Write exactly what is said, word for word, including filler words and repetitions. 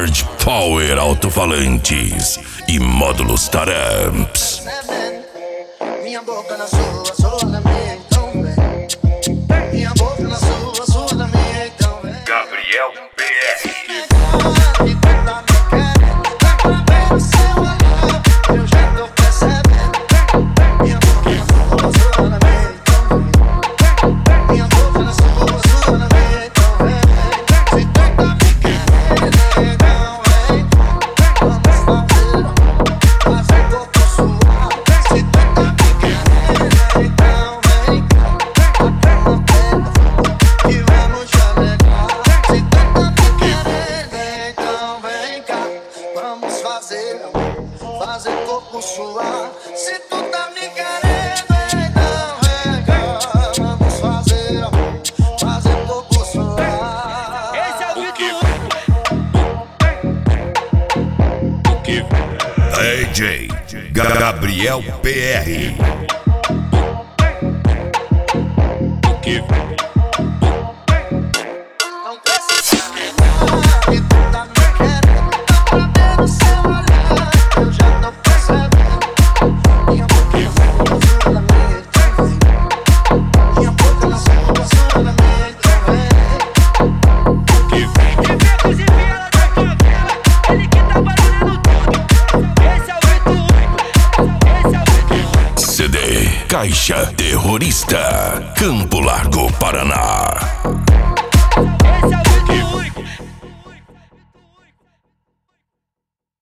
Hard Power Alto-Falantes e módulos Taramps. Minha boca na sua, sua na minha, então vem. Minha boca na sua, sua na minha, então vem. Gabriel P R. Eu já tô percebendo. Minha boca na sua, sua na minha, então vem. Minha boca na sua, sua na minha, então vem. Se tu tá me querendo, então vem. Vamos fazer, fazer corpo suave. Se tu tá me querendo, então vem. Até na tela e vamos chavecar. Se tu tá me querendo, então vem cá. Vamos fazer, fazer corpo suar. Se tu tá me querendo, então vem cá. Vamos fazer, fazer corpo suar. Esse é o O que? D J Gabriel P R. O que? Não precisa negar que tu tá me querendo. Dá pra ver no seu olhar, eu já tô percebendo. Minha boca na sua, sua na minha, então vem. Minha boca na sua, sua na minha, então vem. Que que vem com os enviados da favela, ele que tá barulhando tudo. Esse é o Vitor Hugo, esse é o Vitor Hugo. C D Caixa Terrorista, Campo Largo, Paraná.